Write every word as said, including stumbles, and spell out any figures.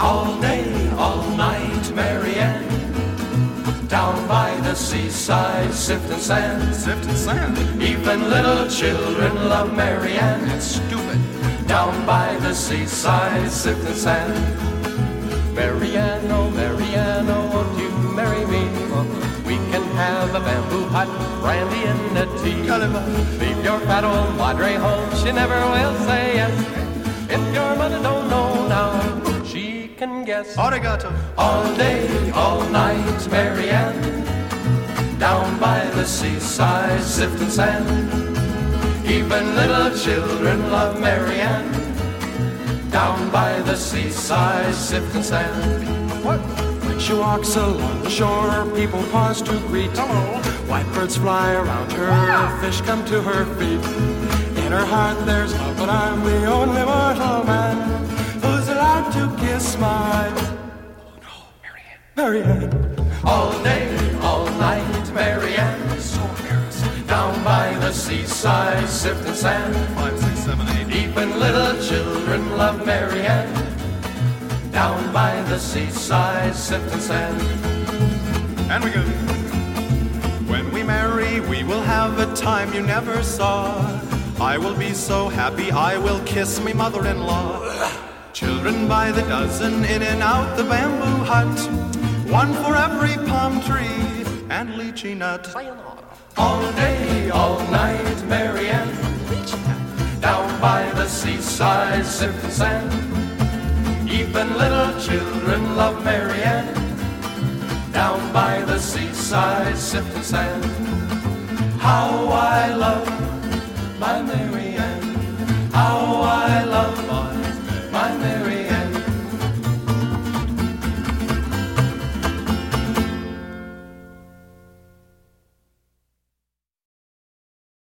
All day, all night, Marianne. Down by the seaside, sifting sand. Sifting sand? Even little children love Marianne. That's stupid. Down by the seaside, sifting sand. Marianne, oh Marianne, oh won't you marry me? We can have a bamboo hut, brandy and a tea. Leave your fat old madre home, she never will say yes. If your mother don't know now, she can guess. Arigato. All day, all night, Marianne. Down by the seaside, sifting sand. Even little children love Marianne. Down by the seaside, sifting sand. What? When she walks along the shore, people pause to greet. Hello. White birds fly around her, fish come to her feet. In her heart there's love, but I'm the only mortal man who's allowed to kiss my... Oh no, Marianne. Marianne. All day, all night, Marianne. So embarrassing. Down by the seaside, sifting sand. Five, six, seven, eight. Even little children love Marianne. Down by the seaside, sifting sand. And we go. When we marry, we will have a time you never saw. I will be so happy, I will kiss me mother-in-law. Children by the dozen, in and out the bamboo hut. One for every palm tree and lychee nut. All day, all night, Marianne. Down by the seaside, sifting sand. Even little children love Marianne. Down by the seaside, sifting sand. How I love my Marianne.